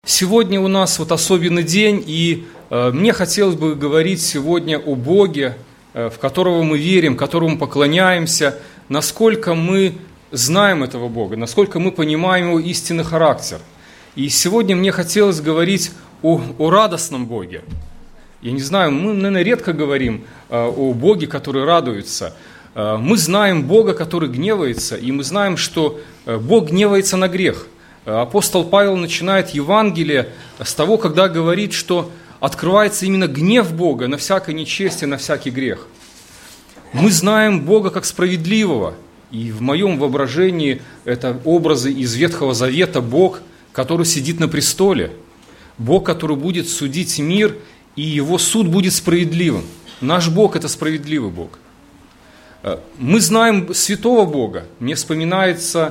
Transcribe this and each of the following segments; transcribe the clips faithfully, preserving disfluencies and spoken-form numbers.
Сегодня у нас вот особенный день, и э, мне хотелось бы говорить сегодня о Боге, э, в которого мы верим, которому поклоняемся, насколько мы знаем этого Бога, насколько мы понимаем Его истинный характер. И сегодня мне хотелось говорить о, о радостном Боге. Я не знаю, мы, наверное, редко говорим э, о Боге, который радуется. Э, мы знаем Бога, который гневается, и мы знаем, что э, Бог гневается на грех. Апостол Павел начинает Евангелие с того, когда говорит, что открывается именно гнев Бога на всякое нечестие, на всякий грех. Мы знаем Бога как справедливого, и в моем воображении это образы из Ветхого Завета Бог, который сидит на престоле, Бог, который будет судить мир, и его суд будет справедливым. Наш Бог – это справедливый Бог. Мы знаем святого Бога. Мне вспоминается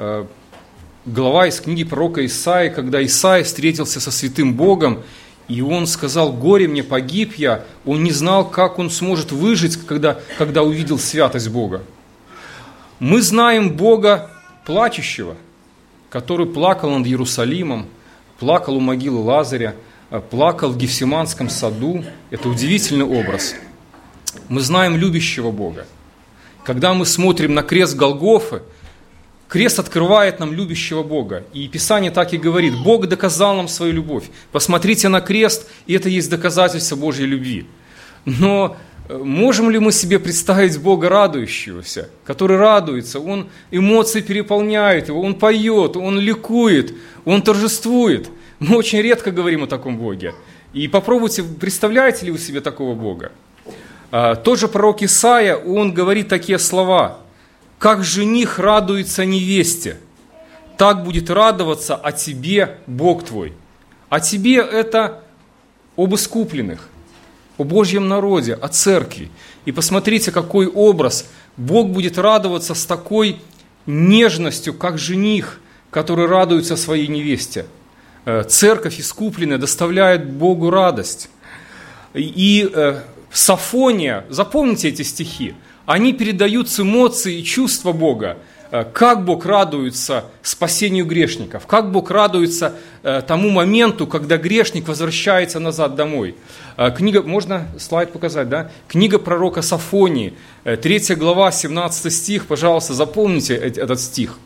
глава из книги пророка Исаии, когда Исаия встретился со святым Богом, и он сказал: «Горе мне, погиб я». Он не знал, как он сможет выжить, когда, когда увидел святость Бога. Мы знаем Бога плачущего, который плакал над Иерусалимом, плакал у могилы Лазаря, плакал в Гефсиманском саду. Это удивительный образ. Мы знаем любящего Бога. Когда мы смотрим на крест Голгофы, крест открывает нам любящего Бога. И Писание так и говорит: Бог доказал нам свою любовь. Посмотрите на крест, и это есть доказательство Божьей любви. Но можем ли мы себе представить Бога радующегося, который радуется, Он эмоции переполняет его, Он поет, Он ликует, Он торжествует? Мы очень редко говорим о таком Боге. И попробуйте, представляете ли вы себе такого Бога? Тот же пророк Исаия, он говорит такие слова: «Как жених радуется невесте, так будет радоваться о тебе Бог твой». О тебе – это об искупленных, о Божьем народе, о церкви. И посмотрите, какой образ. Бог будет радоваться с такой нежностью, как жених, который радуется своей невесте. Церковь искупленная доставляет Богу радость. И Софония, запомните эти стихи, они передают эмоции и чувства Бога, как Бог радуется спасению грешников, как Бог радуется тому моменту, когда грешник возвращается назад домой. Книга, можно слайд показать, да? Книга пророка Софонии, третья глава, семнадцатый стих, пожалуйста, запомните этот стих.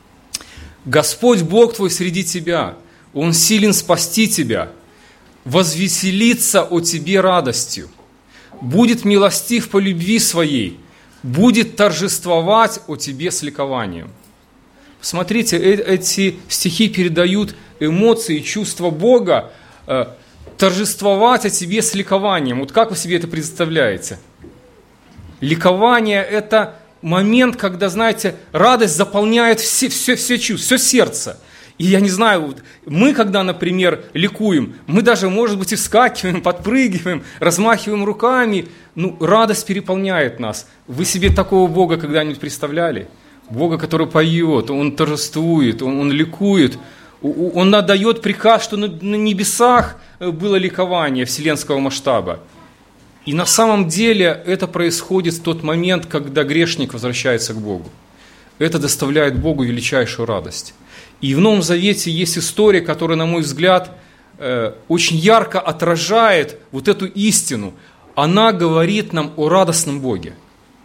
«Господь Бог твой среди тебя, Он силен спасти тебя, возвеселится о тебе радостью, будет милостив по любви своей, будет торжествовать о тебе с ликованием». Смотрите, эти стихи передают эмоции, чувства Бога, торжествовать о тебе с ликованием. Вот как вы себе это представляете? Ликование – это момент, когда, знаете, радость заполняет все, все, все чувства, все сердце. И я не знаю, мы, когда, например, ликуем, мы даже, может быть, и вскакиваем, подпрыгиваем, размахиваем руками. Ну, радость переполняет нас. Вы себе такого Бога когда-нибудь представляли? Бога, который поет, Он торжествует, Он, он ликует. Он отдает приказ, что на, на небесах было ликование вселенского масштаба. И на самом деле это происходит в тот момент, когда грешник возвращается к Богу. Это доставляет Богу величайшую радость. И в Новом Завете есть история, которая, на мой взгляд, очень ярко отражает вот эту истину. Она говорит нам о радостном Боге.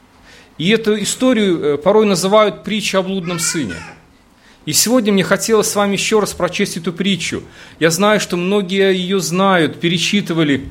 И эту историю порой называют притчей о блудном сыне. И сегодня мне хотелось с вами еще раз прочесть эту притчу. Я знаю, что многие ее знают, перечитывали.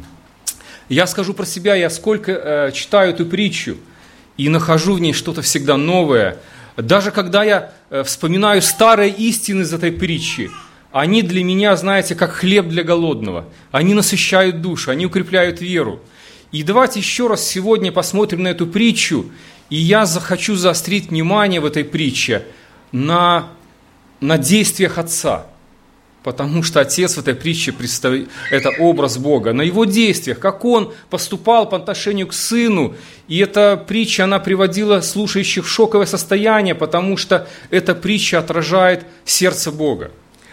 Я скажу про себя, я сколько читаю эту притчу и нахожу в ней что-то всегда новое. Даже когда я вспоминаю старые истины из этой притчи, они для меня, знаете, как хлеб для голодного. Они насыщают душу, они укрепляют веру. И давайте еще раз сегодня посмотрим на эту притчу, и я захочу заострить внимание в этой притче на, на действиях Отца. Потому что Отец в этой притче представляет, это образ Бога, на Его действиях, как Он поступал по отношению к Сыну. И эта притча, она приводила слушающих в шоковое состояние, потому что эта притча отражает сердце Бога.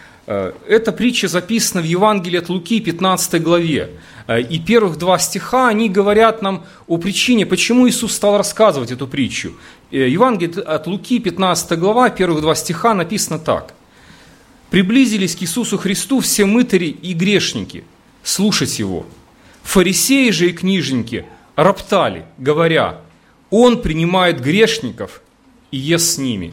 Эта притча записана в Евангелии от Луки, пятнадцатой главе. И первых два стиха, они говорят нам о причине, почему Иисус стал рассказывать эту притчу. Евангелие от Луки, пятнадцатая глава, первых два стиха написано так. приблизились к Иисусу Христу все мытари и грешники слушать Его. Фарисеи же и книжники роптали, говоря: Он принимает грешников и ест с ними.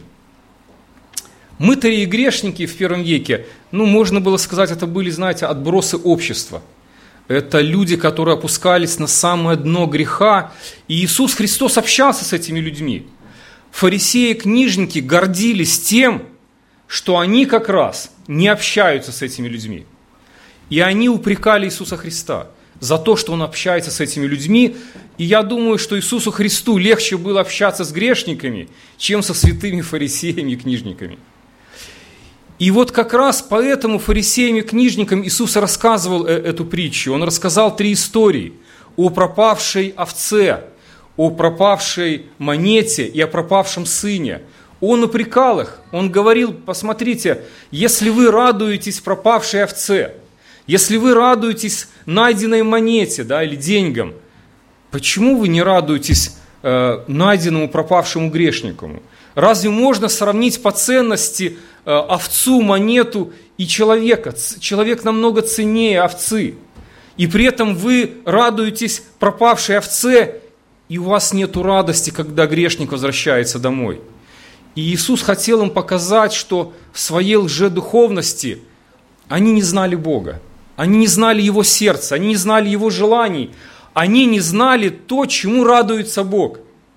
Мытари и грешники в первом веке, ну, можно было сказать, это были, знаете, отбросы общества. Это люди, которые опускались на самое дно греха, и Иисус Христос общался с этими людьми. Фарисеи и книжники гордились тем, что они как раз не общаются с этими людьми. И они упрекали Иисуса Христа за то, что Он общается с этими людьми. И я думаю, что Иисусу Христу легче было общаться с грешниками, чем со святыми фарисеями и книжниками. И вот как раз поэтому фарисеям и книжникам Иисус рассказывал эту притчу. Он рассказал три истории о пропавшей овце, о пропавшей монете и о пропавшем сыне. Он упрекал их, он говорил: посмотрите, если вы радуетесь пропавшей овце, если вы радуетесь найденной монете, да, или деньгам, почему вы не радуетесь э, найденному пропавшему грешнику? Разве можно сравнить по ценности э, овцу, монету и человека? Человек намного ценнее овцы. И при этом вы радуетесь пропавшей овце, и у вас нет радости, когда грешник возвращается домой. И Иисус хотел им показать, что в своей лжедуховности они не знали Бога. Они не знали Его сердца, они не знали Его желаний. Они не знали то, чему радуется Бог.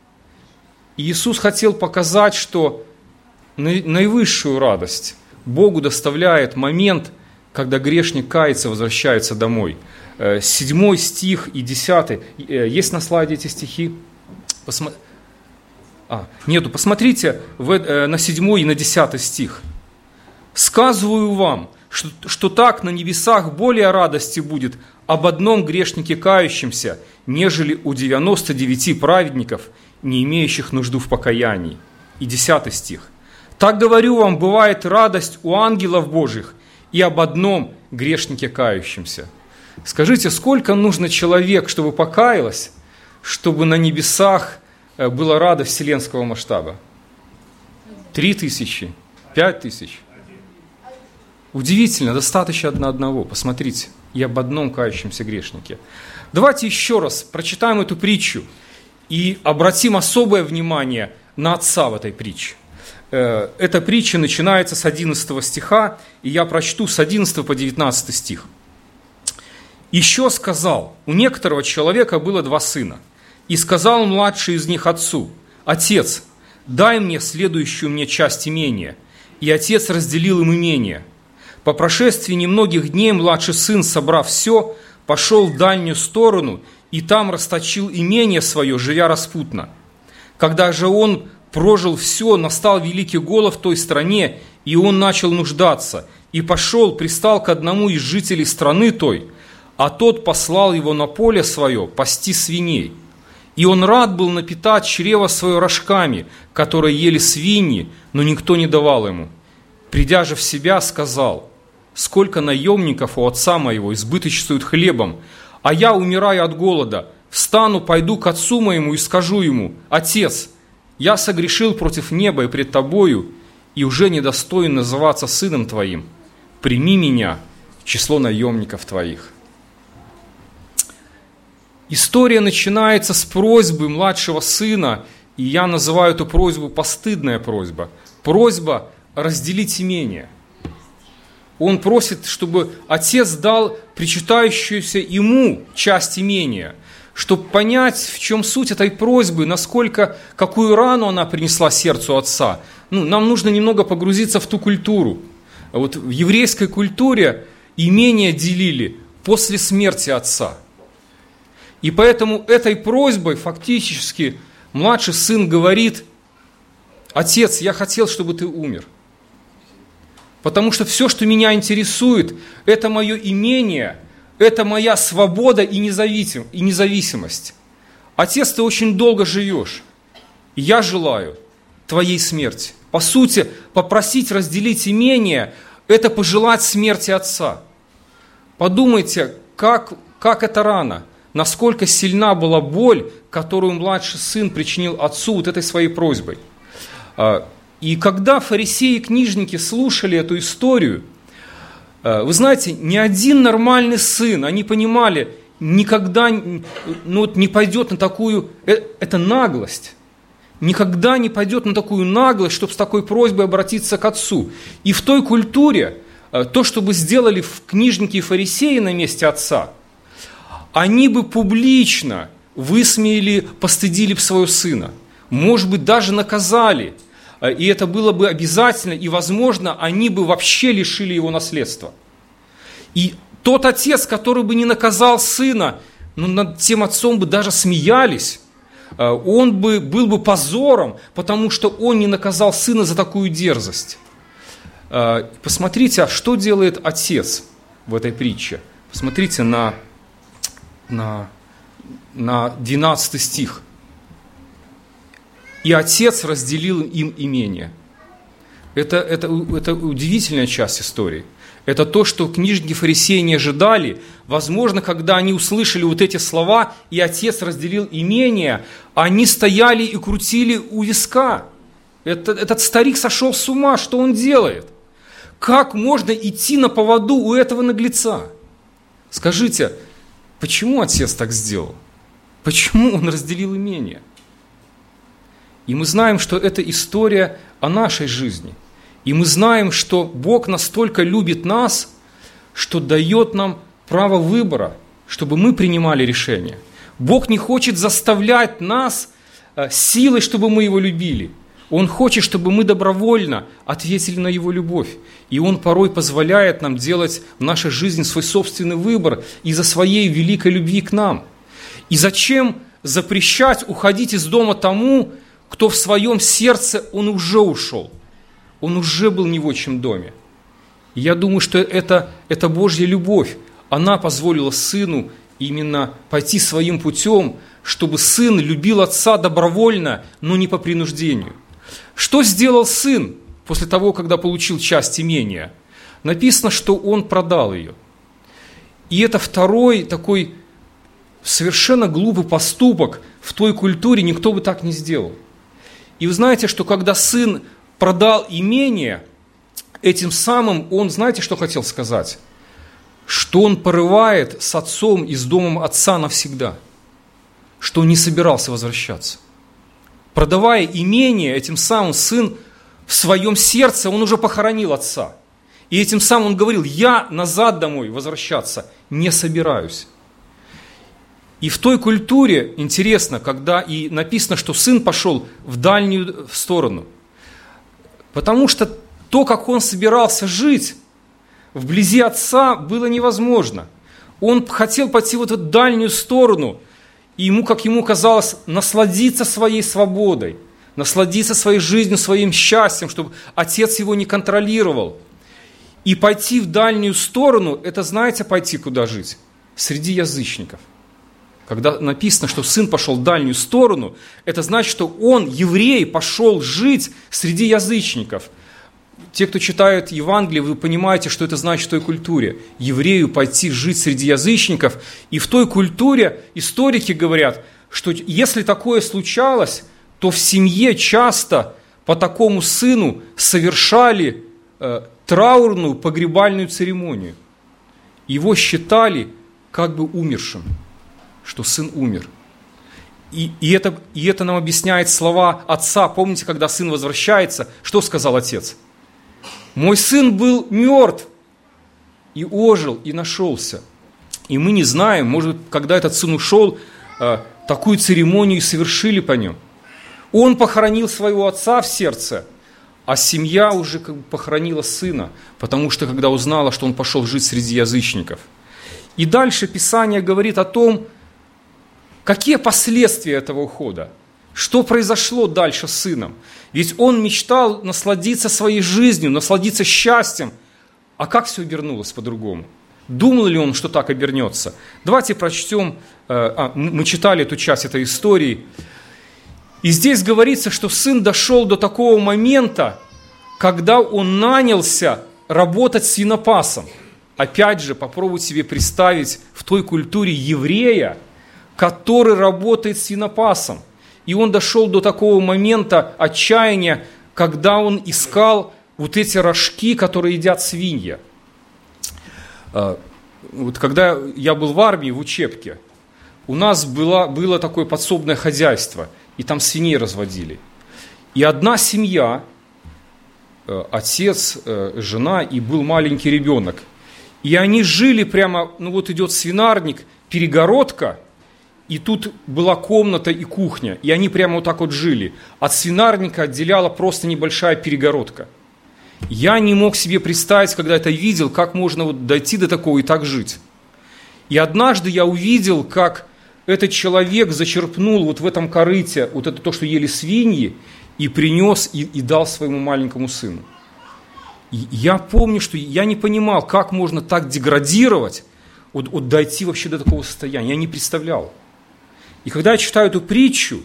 И Иисус хотел показать, что наивысшую радость Богу доставляет момент, когда грешник кается, возвращается домой. Седьмой стих и десятый. Есть на слайде эти стихи? Посма... А, нету. Посмотрите в, на седьмой и на десятый стих. «Сказываю вам, что, что так на небесах более радости будет об одном грешнике кающемся, нежели у девяноста девяти праведников, не имеющих нужду в покаянии». И десятый стих. «Так говорю вам, бывает радость у ангелов Божьих и об одном грешнике кающемся». Скажите, сколько нужно человек, чтобы покаялось, чтобы на небесах была радость вселенского масштаба? Три тысячи? Пять тысяч? Удивительно, достаточно одного одного. Посмотрите, и об одном кающемся грешнике. Давайте еще раз прочитаем эту притчу и обратим особое внимание на отца в этой притче. Эта притча начинается с одиннадцатого стиха, и я прочту с одиннадцатого по девятнадцатый стих. «Еще сказал, у некоторого человека было два сына, и сказал младший из них отцу: Отец, дай мне следующую мне часть имения. И отец разделил им имение. По прошествии немногих дней младший сын, собрав все, пошел в дальнюю сторону и там расточил имение свое, живя распутно. Когда же он прожил все, настал великий голод в той стране, и он начал нуждаться, и пошел, пристал к одному из жителей страны той, а тот послал его на поле свое пасти свиней. И он рад был напитать чрево свое рожками, которые ели свиньи, но никто не давал ему. Придя же в себя, сказал: сколько наемников у отца моего избыточствуют хлебом, а я умираю от голода. Встану, пойду к отцу моему и скажу ему: Отец, я согрешил против неба и пред тобою, и уже недостоин называться сыном твоим. Прими меня в число наемников твоих». История начинается с просьбы младшего сына, и я называю эту просьбу постыдная просьба. Просьба разделить имение. Он просит, чтобы отец дал причитающуюся ему часть имения, чтобы понять, в чем суть этой просьбы, насколько, какую рану она принесла сердцу отца. Ну, нам нужно немного погрузиться в ту культуру. Вот в еврейской культуре имение делили после смерти отца. И поэтому этой просьбой фактически младший сын говорит: отец, я хотел, чтобы ты умер. Потому что все, что меня интересует, это мое имение, это моя свобода и независимость. Отец, ты очень долго живешь, и я желаю твоей смерти. По сути, попросить разделить имение – это пожелать смерти отца. Подумайте, как, как это рано. Насколько сильна была боль, которую младший сын причинил отцу вот этой своей просьбой. И когда фарисеи и книжники слушали эту историю, вы знаете, ни один нормальный сын, они понимали, никогда ну, не пойдет на такую, это наглость, никогда не пойдет на такую наглость, чтобы с такой просьбой обратиться к отцу. И в той культуре, то, что бы сделали книжники и фарисеи на месте отца, они бы публично высмеяли, постыдили бы своего сына, может быть, даже наказали, и это было бы обязательно, и, возможно, они бы вообще лишили его наследства. И тот отец, который бы не наказал сына, ну, над тем отцом бы даже смеялись, он бы был бы позором, потому что он не наказал сына за такую дерзость. Посмотрите, а что делает отец в этой притче. Посмотрите на, на, на двенадцатый стих. «И отец разделил им имение». Это, это, это удивительная часть истории. Это то, что книжники фарисеи не ожидали. Возможно, когда они услышали вот эти слова, и отец разделил имение, они стояли и крутили у виска. Это, этот старик сошел с ума, что он делает? Как можно идти на поводу у этого наглеца? Скажите, почему отец так сделал? Почему он разделил имение? И мы знаем, что это история о нашей жизни. И мы знаем, что Бог настолько любит нас, что дает нам право выбора, чтобы мы принимали решения. Бог не хочет заставлять нас силой, чтобы мы Его любили. Он хочет, чтобы мы добровольно ответили на Его любовь. И Он порой позволяет нам делать в нашей жизни свой собственный выбор из-за своей великой любви к нам. И зачем запрещать уходить из дома тому, кто в своем сердце, он уже ушел, он уже был не в отчим доме. И я думаю, что это, это Божья любовь. Она позволила сыну именно пойти своим путем, чтобы сын любил отца добровольно, но не по принуждению. Что сделал сын после того, когда получил часть имения? Написано, что он продал ее. И это второй такой совершенно глупый поступок. В той культуре никто бы так не сделал. И вы знаете, что когда сын продал имение, этим самым он, знаете, что хотел сказать? Что он порывает с отцом и с домом отца навсегда. Что он не собирался возвращаться. Продавая имение, этим самым сын в своем сердце, он уже похоронил отца. И этим самым он говорил, я назад домой возвращаться не собираюсь. И в той культуре, интересно, когда и написано, что сын пошел в дальнюю сторону, потому что то, как он собирался жить вблизи отца, было невозможно. Он хотел пойти в эту дальнюю сторону, и ему, как ему казалось, насладиться своей свободой, насладиться своей жизнью, своим счастьем, чтобы отец его не контролировал. И пойти в дальнюю сторону, это, знаете, пойти куда жить? Среди язычников. Когда написано, что сын пошел в дальнюю сторону, это значит, что он, еврей, пошел жить среди язычников. Те, кто читают Евангелие, вы понимаете, что это значит в той культуре. Еврею пойти жить среди язычников. И в той культуре историки говорят, что если такое случалось, то в семье часто по такому сыну совершали э, траурную погребальную церемонию. Его считали как бы умершим, что сын умер. И, и, это, и это нам объясняет слова отца. Помните, когда сын возвращается, что сказал отец? «Мой сын был мертв и ожил, и нашелся». И мы не знаем, может быть, когда этот сын ушел, такую церемонию совершили по нем. Он похоронил своего отца в сердце, а семья уже как бы похоронила сына, потому что когда узнала, что он пошел жить среди язычников. И дальше Писание говорит о том, какие последствия этого ухода, что произошло дальше с сыном. Ведь он мечтал насладиться своей жизнью, насладиться счастьем. А как все обернулось по-другому? Думал ли он, что так обернется? Давайте прочтем, а, мы читали эту часть этой истории. И здесь говорится, что сын дошел до такого момента, когда он нанялся работать свинопасом. Опять же, попробуйте себе представить в той культуре еврея, который работает свинопасом. И он дошел до такого момента отчаяния, когда он искал вот эти рожки, которые едят свиньи. Вот когда я был в армии, в учебке, у нас было, было такое подсобное хозяйство, и там свиней разводили. И одна семья, отец, жена, и был маленький ребенок. И они жили прямо, ну вот идет свинарник, перегородка, и тут была комната и кухня. И они прямо вот так вот жили. От свинарника отделяла просто небольшая перегородка. Я не мог себе представить, когда это видел, как можно вот дойти до такого и так жить. И однажды я увидел, как этот человек зачерпнул вот в этом корыте вот это то, что ели свиньи, и принес и, и дал своему маленькому сыну. И я помню, что я не понимал, как можно так деградировать, вот, вот дойти вообще до такого состояния. Я не представлял. И когда я читаю эту притчу,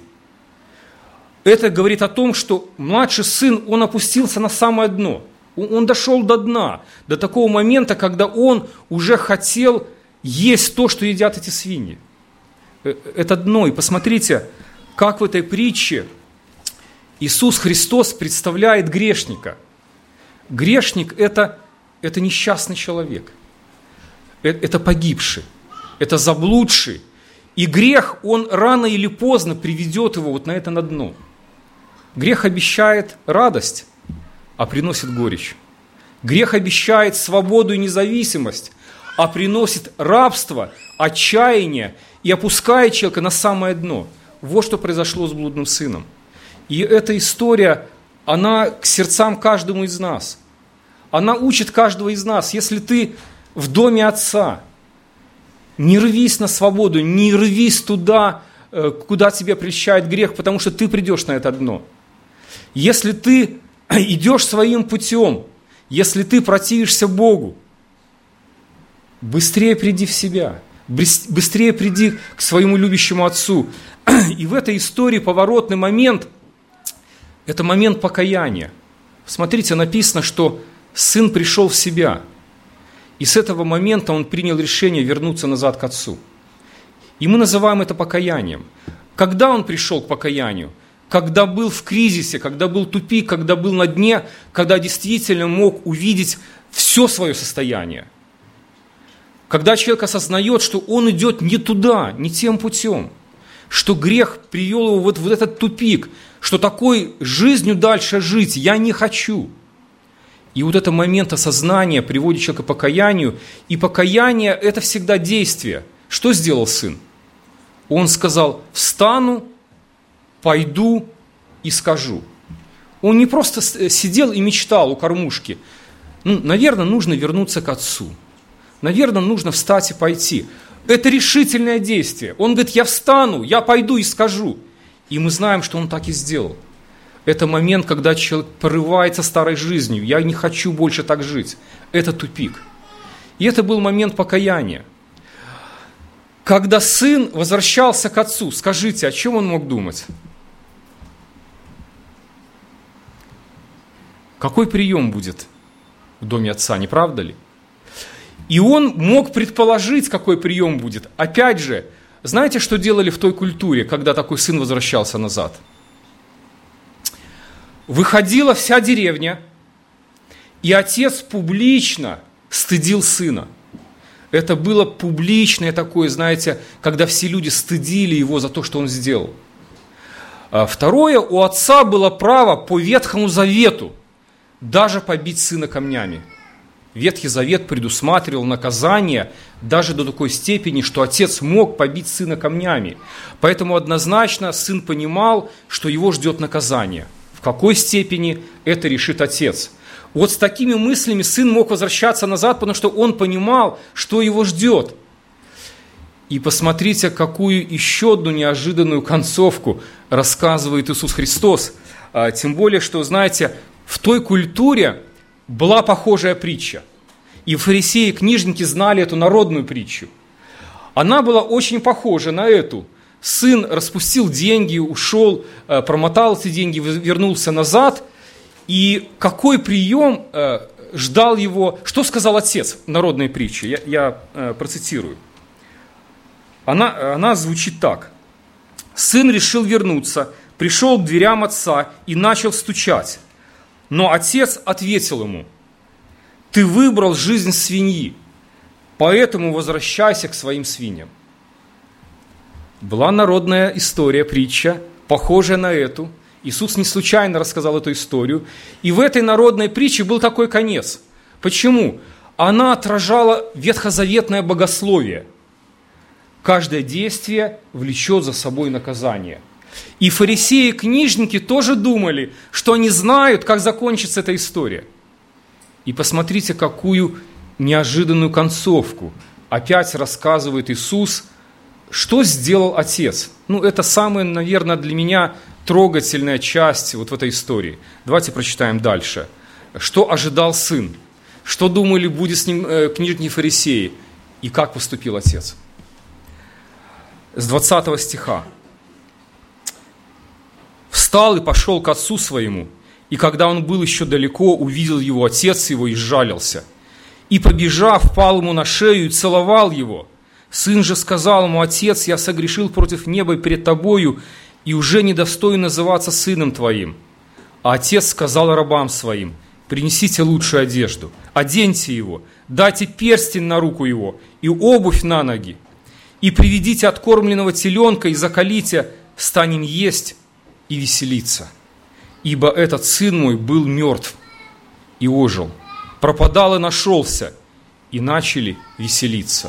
это говорит о том, что младший сын, он опустился на самое дно. Он, он дошел до дна, до такого момента, когда он уже хотел есть то, что едят эти свиньи. Это дно. И посмотрите, как в этой притче Иисус Христос представляет грешника. Грешник – это, это несчастный человек, это погибший, это заблудший. И грех, он рано или поздно приведет его вот на это на дно. Грех обещает радость, а приносит горечь. Грех обещает свободу и независимость, а приносит рабство, отчаяние и опускает человека на самое дно. Вот что произошло с блудным сыном. И эта история, она к сердцам каждому из нас. Она учит каждого из нас. Если ты в доме отца, не рвись на свободу, не рвись туда, куда тебя прельщает грех, потому что ты придешь на это дно. Если ты идешь своим путем, если ты противишься Богу, быстрее приди в себя, быстрее приди к своему любящему отцу. И в этой истории поворотный момент – это момент покаяния. Смотрите, написано, что сын пришел в себя, и с этого момента он принял решение вернуться назад к отцу. И мы называем это покаянием. Когда он пришел к покаянию? Когда был в кризисе, когда был тупик, когда был на дне, когда действительно мог увидеть все свое состояние. Когда человек осознает, что он идет не туда, не тем путем, что грех привел его вот в этот тупик, что такой жизнью дальше жить я не хочу. И вот этот момент осознания приводит человека к покаянию, и покаяние – это всегда действие. Что сделал сын? Он сказал: встану, пойду и скажу. Он не просто сидел и мечтал у кормушки. Ну, наверное, нужно вернуться к отцу. Наверное, нужно встать и пойти. Это решительное действие. Он говорит: я встану, я пойду и скажу. И мы знаем, что он так и сделал. Это момент, когда человек порывается старой жизнью. Я не хочу больше так жить. Это тупик. И это был момент покаяния. Когда сын возвращался к отцу, скажите, о чем он мог думать? Какой прием будет в доме отца, не правда ли? И он мог предположить, какой прием будет. Опять же, знаете, что делали в той культуре, когда такой сын возвращался назад? Выходила вся деревня, и отец публично стыдил сына. Это было публичное такое, знаете, когда все люди стыдили его за то, что он сделал. Второе, у отца было право по Ветхому Завету даже побить сына камнями. Ветхий Завет предусматривал наказание даже до такой степени, что отец мог побить сына камнями. Поэтому однозначно сын понимал, что его ждет наказание. В какой степени это решит отец. Вот с такими мыслями сын мог возвращаться назад, потому что он понимал, что его ждет. И посмотрите, какую еще одну неожиданную концовку рассказывает Иисус Христос. Тем более, что, знаете, в той культуре была похожая притча. И фарисеи и книжники знали эту народную притчу. Она была очень похожа на эту. Сын распустил деньги, ушел, промотал эти деньги, вернулся назад. И какой прием ждал его, что сказал отец в народной притче? Я, я процитирую. Она, она звучит так. «Сын решил вернуться, пришел к дверям отца и начал стучать. Но отец ответил ему: ты выбрал жизнь свиньи, поэтому возвращайся к своим свиньям. Была народная история, притча, похожая на эту. Иисус не случайно рассказал эту историю. И в этой народной притче был такой конец. Почему? Она отражала ветхозаветное богословие. Каждое действие влечет за собой наказание. И фарисеи и книжники тоже думали, что они знают, как закончится эта история. И посмотрите, какую неожиданную концовку опять рассказывает Иисус, что сделал Отец. Ну, это самая, наверное, для меня трогательная часть вот в этой истории. Давайте прочитаем дальше. Что ожидал Сын? Что думали, будет с ним э, книжники и фарисеи? И как поступил Отец? С двадцатого стиха. «Встал и пошел к отцу своему, и когда он был еще далеко, увидел его отец его и сжалился. И, побежав, пал ему на шею и целовал его. Сын же сказал ему: отец, я согрешил против неба и перед тобою, и уже недостоин называться сыном твоим. А отец сказал рабам своим: принесите лучшую одежду, оденьте его, дайте перстень на руку его и обувь на ноги, и приведите откормленного теленка и заколите, станем есть и веселиться. Ибо этот сын мой был мертв и ожил, пропадал и нашелся, и начали веселиться».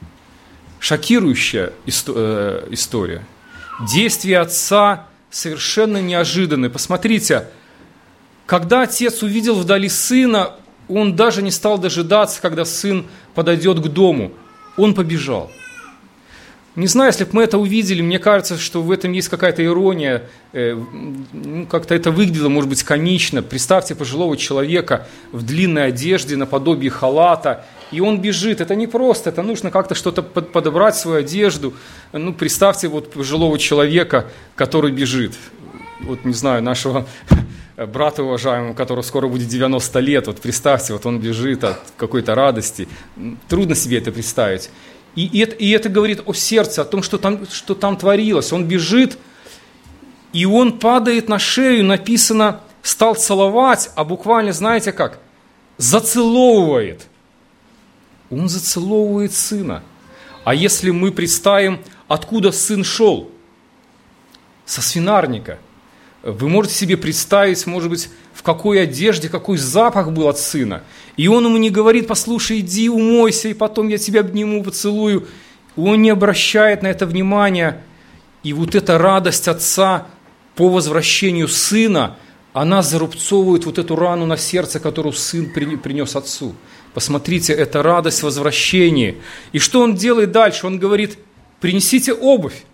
Шокирующая история. Действия отца совершенно неожиданные. Посмотрите, когда отец увидел вдали сына, он даже не стал дожидаться, когда сын подойдет к дому. Он побежал. Не знаю, если бы мы это увидели, мне кажется, что в этом есть какая-то ирония, э, ну, как-то это выглядело, может быть, комично. Представьте пожилого человека в длинной одежде, наподобие халата, и он бежит. Это не просто, это нужно как-то что-то под, подобрать свою одежду. Ну, представьте вот пожилого человека, который бежит. Вот, не знаю, нашего брата уважаемого, которого скоро будет девяносто лет, вот представьте, вот он бежит от какой-то радости. Трудно себе это представить. И, и, это, и это говорит о сердце, о том, что там, что там творилось. Он бежит, и он падает на шею, написано, стал целовать, а буквально, знаете как, зацеловывает. Он зацеловывает сына. А если мы представим, откуда сын шел? Со свинарника. Вы можете себе представить, может быть, в какой одежде, какой запах был от сына. И он ему не говорит: послушай, иди умойся, и потом я тебя обниму, поцелую. Он не обращает на это внимания. И вот эта радость отца по возвращению сына, она зарубцовывает вот эту рану на сердце, которую сын принес отцу. Посмотрите, это радость возвращения. И что он делает дальше? Он говорит: принесите обувь.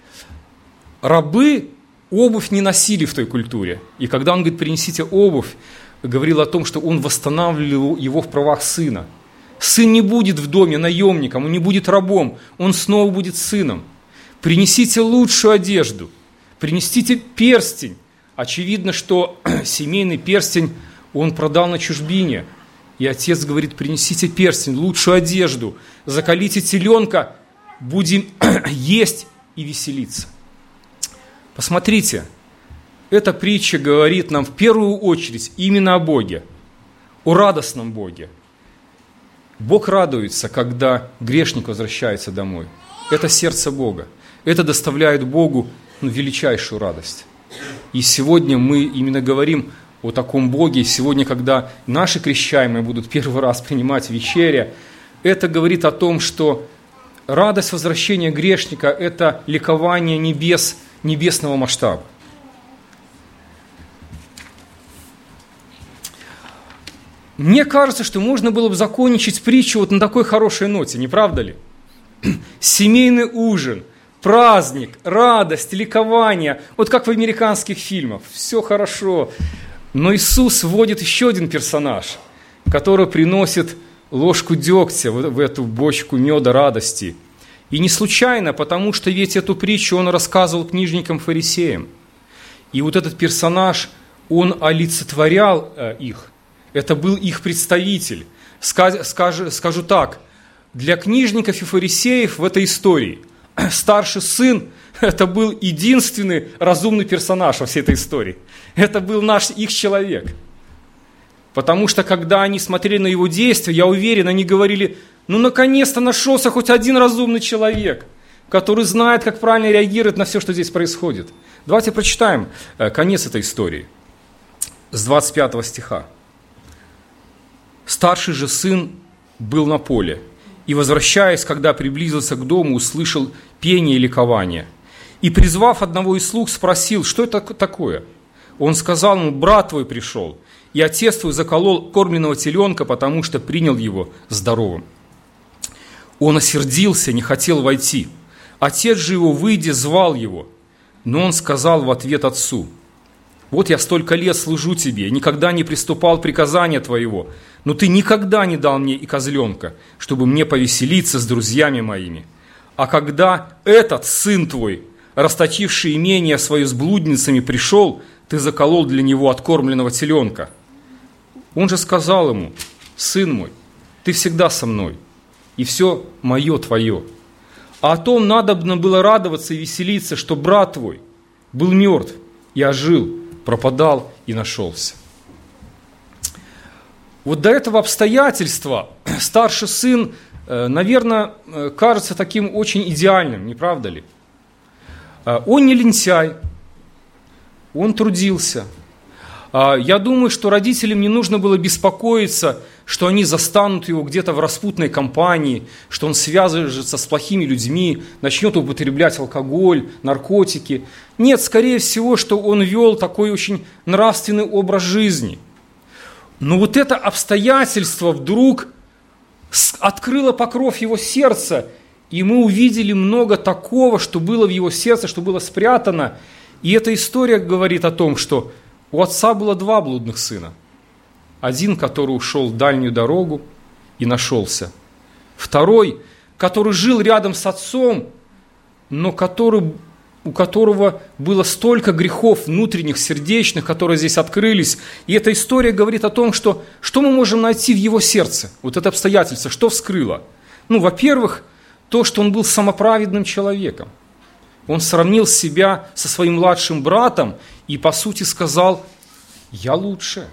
Рабы обувь не носили в той культуре. И когда он говорит: принесите обувь, говорил о том, что он восстанавливал его в правах сына. Сын не будет в доме наемником, он не будет рабом, он снова будет сыном. Принесите лучшую одежду, принесите перстень. Очевидно, что семейный перстень он продал на чужбине. И отец говорит: принесите перстень, лучшую одежду, заколите теленка, будем есть и веселиться. Посмотрите, эта притча говорит нам в первую очередь именно о Боге, о радостном Боге. Бог радуется, когда грешник возвращается домой. Это сердце Бога. Это доставляет Богу ну, величайшую радость. И сегодня мы именно говорим о таком Боге. И сегодня, когда наши крещаемые будут первый раз принимать вечеря, это говорит о том, что радость возвращения грешника – это ликование небес, небесного масштаба. Мне кажется, что можно было бы закончить притчу вот на такой хорошей ноте, не правда ли? Семейный ужин, праздник, радость, ликование, вот как в американских фильмах, все хорошо. Но Иисус вводит еще один персонаж, который приносит ложку дегтя в эту бочку меда радости. И не случайно, потому что ведь эту притчу он рассказывал книжникам-фарисеям. И вот этот персонаж, он олицетворял их. Это был их представитель. Скажу, скажу так, для книжников и фарисеев в этой истории старший сын – это был единственный разумный персонаж во всей этой истории. Это был наш их человек. Потому что, когда они смотрели на его действия, я уверен, они говорили: ну, наконец-то нашелся хоть один разумный человек, который знает, как правильно реагировать на все, что здесь происходит. Давайте прочитаем конец этой истории с двадцать пятого стиха. «Старший же сын был на поле, и, возвращаясь, когда приблизился к дому, услышал пение и ликование. И, призвав одного из слуг, спросил, что это такое. Он сказал ему: брат твой пришел, и отец твой заколол кормленного теленка, потому что принял его здоровым. Он осердился, не хотел войти. Отец же его, выйдя, звал его. Но он сказал в ответ отцу: вот я столько лет служу тебе, никогда не приступал приказания твоего, но ты никогда не дал мне и козленка, чтобы мне повеселиться с друзьями моими. А когда этот сын твой, расточивший имение свое с блудницами, пришел, ты заколол для него откормленного теленка. Он же сказал ему: сын мой, ты всегда со мной, и все мое твое. А о том надобно было радоваться и веселиться, что брат твой был мертв и ожил, пропадал и нашелся». Вот до этого обстоятельства старший сын, наверное, кажется таким очень идеальным, не правда ли? Он не лентяй, он трудился. Я думаю, что родителям не нужно было беспокоиться, что они застанут его где-то в распутной компании, что он связывается с плохими людьми, начнет употреблять алкоголь, наркотики. Нет, скорее всего, что он вел такой очень нравственный образ жизни. Но вот это обстоятельство вдруг открыло покров его сердца, и мы увидели много такого, что было в его сердце, что было спрятано. И эта история говорит о том, что у отца было два блудных сына. Один, который ушел в дальнюю дорогу и нашелся. Второй, который жил рядом с отцом, но который, у которого было столько грехов внутренних, сердечных, которые здесь открылись. И эта история говорит о том, что, что мы можем найти в его сердце. Вот это обстоятельство, что вскрыло? Ну, во-первых, то, что он был самоправедным человеком. Он сравнил себя со своим младшим братом и, по сути, сказал: я лучше.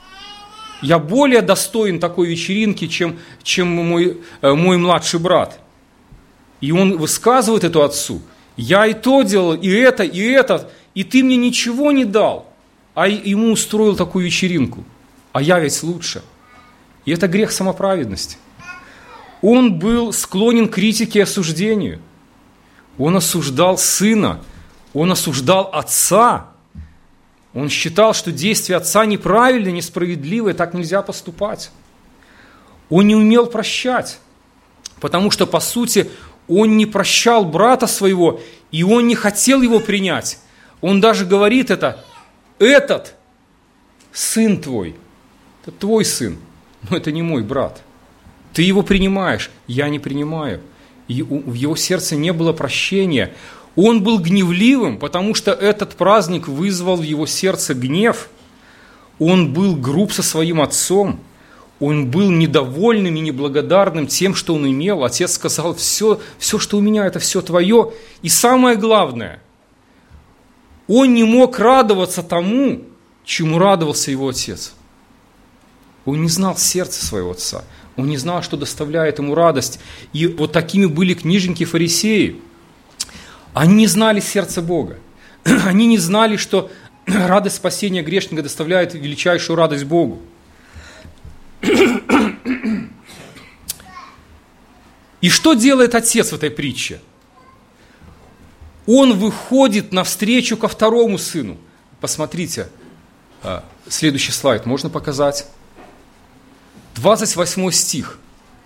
Я более достоин такой вечеринки, чем, чем мой, мой младший брат. И он высказывает это отцу: я и то делал, и это, и это, и ты мне ничего не дал, а ему устроил такую вечеринку. А я ведь лучше. И это грех самоправедности. Он был склонен к критике и осуждению. Он осуждал сына, он осуждал отца. Он считал, что действия отца неправильны, несправедливы, так нельзя поступать. Он не умел прощать, потому что, по сути, он не прощал брата своего, и он не хотел его принять. Он даже говорит это: этот сын твой, это твой сын, но это не мой брат. Ты его принимаешь, я не принимаю. И в его сердце не было прощения. Он был гневливым, потому что этот праздник вызвал в его сердце гнев. Он был груб со своим отцом. Он был недовольным и неблагодарным тем, что он имел. Отец сказал: все, все, что у меня, это все твое. И самое главное, он не мог радоваться тому, чему радовался его отец. Он не знал сердца своего отца. Он не знал, что доставляет ему радость. И вот такими были книжники фарисеи. Они не знали сердца Бога. Они не знали, что радость спасения грешника доставляет величайшую радость Богу. И что делает отец в этой притче? Он выходит навстречу ко второму сыну. Посмотрите, следующий слайд можно показать. двадцать восьмой стих.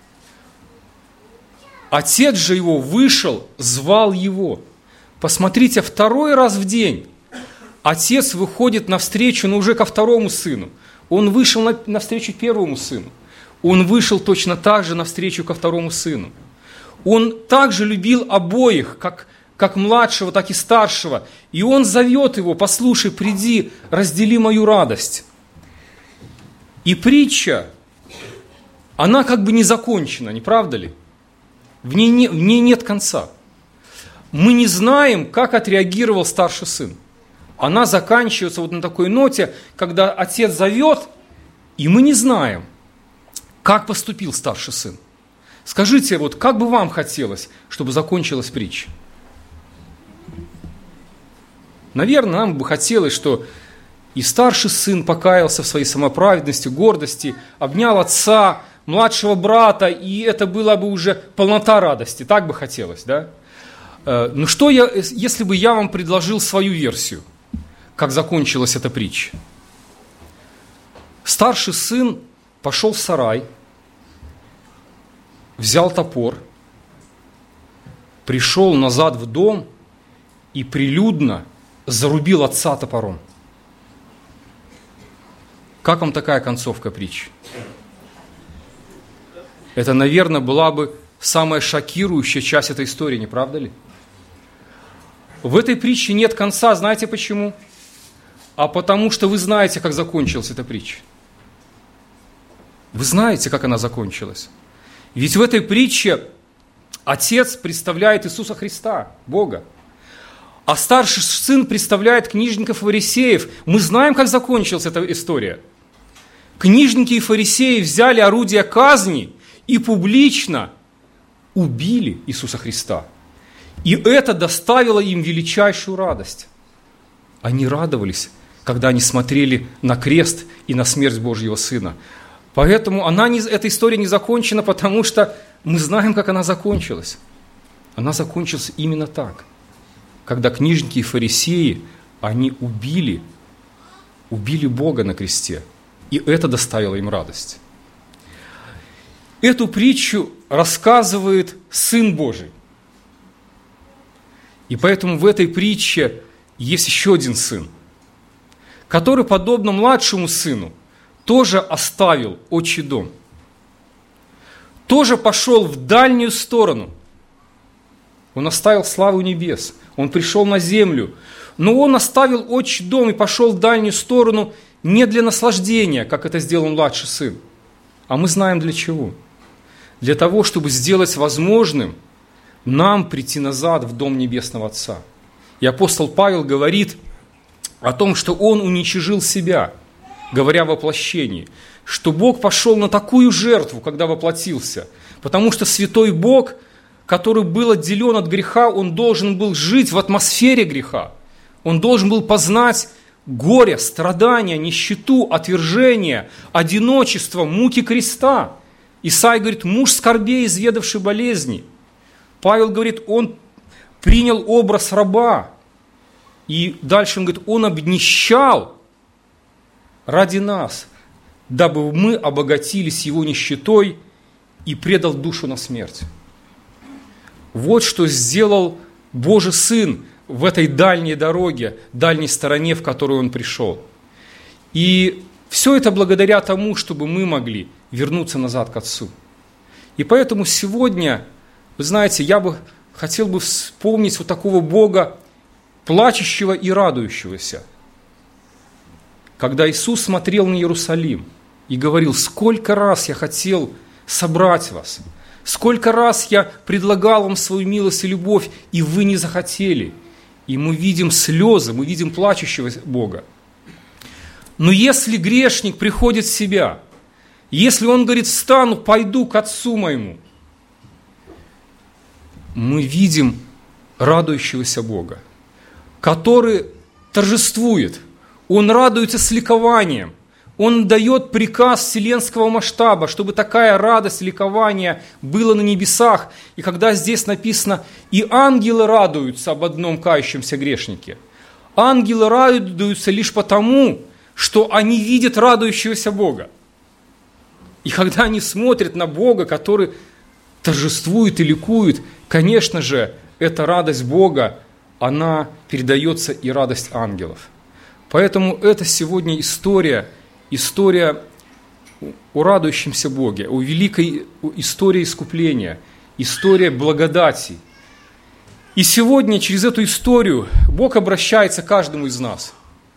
Отец же его вышел, звал его. Посмотрите, второй раз в день отец выходит навстречу, но уже ко второму сыну. Он вышел навстречу первому сыну. Он вышел точно так же навстречу ко второму сыну. Он также любил обоих, как, как младшего, так и старшего. И он зовет его: послушай, приди, раздели мою радость. И притча, она как бы не закончена, не правда ли? В ней, не, в ней нет конца. Мы не знаем, как отреагировал старший сын. Она заканчивается вот на такой ноте, когда отец зовет, И мы не знаем, как поступил старший сын. Скажите, вот как бы вам хотелось, чтобы закончилась притча? Наверное, нам бы хотелось, что и старший сын покаялся в своей самоправедности, гордости, обнял отца, младшего брата, и это была бы уже полнота радости. Так бы хотелось, да? Ну что, я, если бы я вам предложил свою версию, как закончилась эта притча? Старший сын пошел в сарай, взял топор, пришел назад в дом и прилюдно зарубил отца топором. Как вам такая концовка притчи? Это, наверное, была бы самая шокирующая часть этой истории, не правда ли? В этой притче нет конца, знаете почему? А потому что вы знаете, как закончилась эта притча. Вы знаете, как она закончилась. Ведь в этой притче отец представляет Иисуса Христа, Бога. А старший сын представляет книжников и фарисеев. Мы знаем, как закончилась эта история. Книжники и фарисеи взяли орудие казни и публично убили Иисуса Христа. И это доставило им величайшую радость. Они радовались, когда они смотрели на крест и на смерть Божьего Сына. Поэтому она не, эта история не закончена, потому что мы знаем, как она закончилась. Она закончилась именно так. Когда книжники и фарисеи, они убили, убили Бога на кресте. И это доставило им радость. Эту притчу рассказывает Сын Божий. И поэтому в этой притче есть еще один сын, который, подобно младшему сыну, тоже оставил отчий дом. Тоже пошел в дальнюю сторону. Он оставил славу небес. Он пришел на землю. Но он оставил отчий дом и пошел в дальнюю сторону не для наслаждения, как это сделал младший сын. А мы знаем для чего. Для того, чтобы сделать возможным нам прийти назад в дом Небесного Отца. И апостол Павел говорит о том, что он уничижил себя, говоря о воплощении, что Бог пошел на такую жертву, когда воплотился, потому что святой Бог, который был отделен от греха, он должен был жить в атмосфере греха, он должен был познать горе, страдания, нищету, отвержение, одиночество, муки креста. Исаия говорит, муж скорбей, изведавший болезни. Павел говорит, он принял образ раба. И дальше он говорит, он обнищал ради нас, дабы мы обогатились его нищетой и предал душу на смерть. Вот что сделал Божий Сын в этой дальней дороге, дальней стороне, в которую он пришел. И все это благодаря тому, чтобы мы могли вернуться назад к Отцу. И поэтому сегодня, вы знаете, я бы хотел бы вспомнить вот такого Бога, плачущего и радующегося. Когда Иисус смотрел на Иерусалим и говорил, сколько раз я хотел собрать вас, сколько раз я предлагал вам свою милость и любовь, и вы не захотели. И мы видим слезы, мы видим плачущего Бога. Но если грешник приходит в себя, если он говорит, встану, пойду к Отцу моему, мы видим радующегося Бога, который торжествует, он радуется с ликованием, он дает приказ вселенского масштаба, чтобы такая радость, ликование было на небесах. И когда здесь написано, и ангелы радуются об одном кающемся грешнике, ангелы радуются лишь потому, что они видят радующегося Бога. И когда они смотрят на Бога, который торжествует и ликует, конечно же, эта радость Бога, она передается и радость ангелов. Поэтому это сегодня история, история о радующемся Боге, о великой истории искупления, история благодати. И сегодня через эту историю Бог обращается к каждому из нас.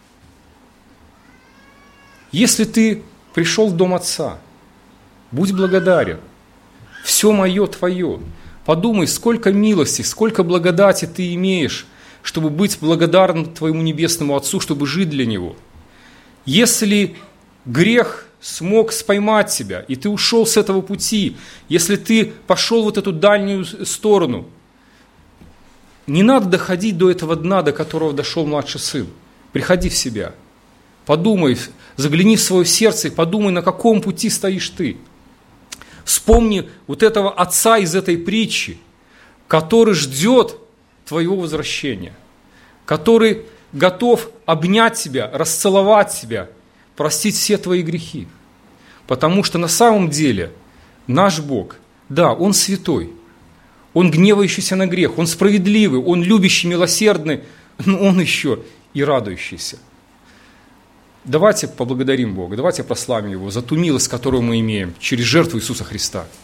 Если ты пришел в дом Отца, будь благодарен. Все мое твое. Подумай, сколько милости, сколько благодати ты имеешь, чтобы быть благодарным твоему Небесному Отцу, чтобы жить для Него. Если грех смог споймать тебя, и ты ушел с этого пути, если ты пошел вот эту дальнюю сторону, не надо доходить до этого дна, до которого дошел младший сын. Приходи в себя, подумай, загляни в свое сердце и подумай, на каком пути стоишь ты. Вспомни вот этого отца из этой притчи, который ждет твоего возвращения, который готов обнять тебя, расцеловать тебя, простить все твои грехи. Потому что на самом деле наш Бог, да, Он святой, Он гневающийся на грех, Он справедливый, Он любящий, милосердный, но Он еще и радующийся. Давайте поблагодарим Бога, давайте прославим Его за ту милость, которую мы имеем через жертву Иисуса Христа.